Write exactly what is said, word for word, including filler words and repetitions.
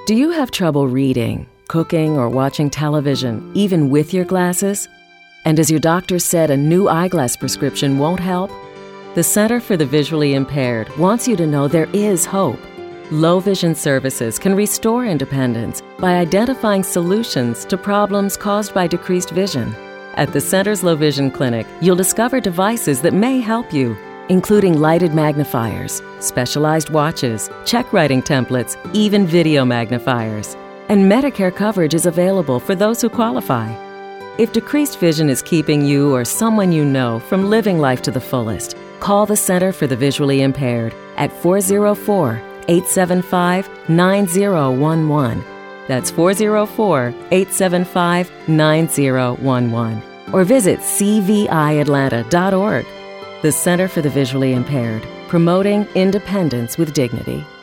Do you have trouble reading, cooking, or watching television, even with your glasses? And as your doctor said, a new eyeglass prescription won't help? The Center for the Visually Impaired wants you to know there is hope. Low Vision Services can restore independence by identifying solutions to problems caused by decreased vision. At the Center's Low Vision Clinic, you'll discover devices that may help you, including lighted magnifiers, specialized watches, check writing templates, even video magnifiers. And Medicare coverage is available for those who qualify. If decreased vision is keeping you or someone you know from living life to the fullest, call the Center for the Visually Impaired at four oh four, eight seven five, nine oh one one. That's four oh four, eight seven five, nine oh one one. Or visit c v i atlanta dot org. The Center for the Visually Impaired, promoting independence with dignity.